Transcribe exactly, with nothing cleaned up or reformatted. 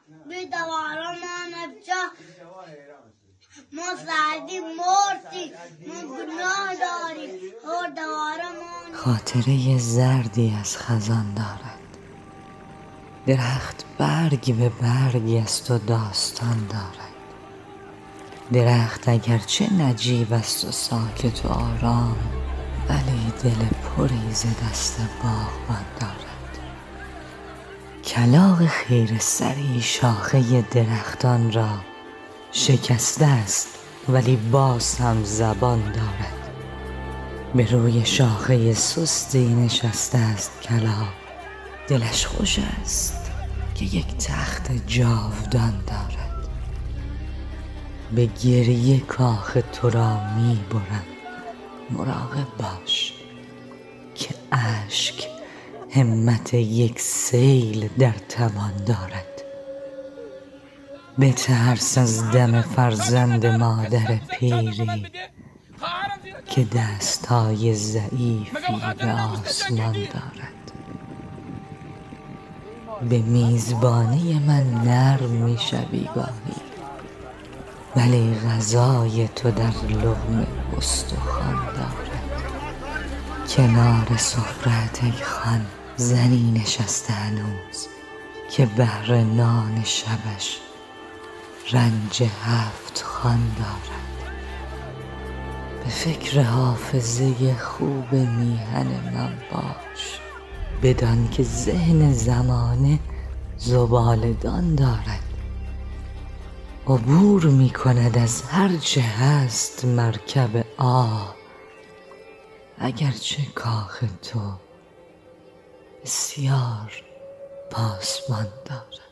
بیدوارمان افجا ما زردیم مردیم ما گناه داریم دوارمان. خاطره زردی از خزان دارد، درخت برگ به برگی است و داستان دارد. درخت اگرچه نجیب است و ساکت و آرام، ولی دل پری ز دست باغبان دارد. کلاغ خیره سری شاخه درختان را شکسته است، ولی باز هم زبان دارد. به روی شاخه سستی نشسته است کلاغ، دلش خوش است که یک تخت جاودان دارد. به گریه کاخ تو را می برم، مراقب باش که اشک همت یک سیل در توان دارد. بترس از دم فرزند مادر پیری که دستهای ضعیفی به آسمان دارد. به میزبانی من نرم می شوی گاهی، ولی غذای تو در لقمه استخوان دارد. کنار سفره‌ات ای خان زنی نشسته هنوز که بهر نان شبش رنج هفت خوان دارد. به فکر حافظه خوب میهن من باش، بدان که ذهن زمانه زباله‌دان دارد. عبور می کند از هر چه هست مرکب آه، اگرچه کاخ تو بسیار پاسبان دارد.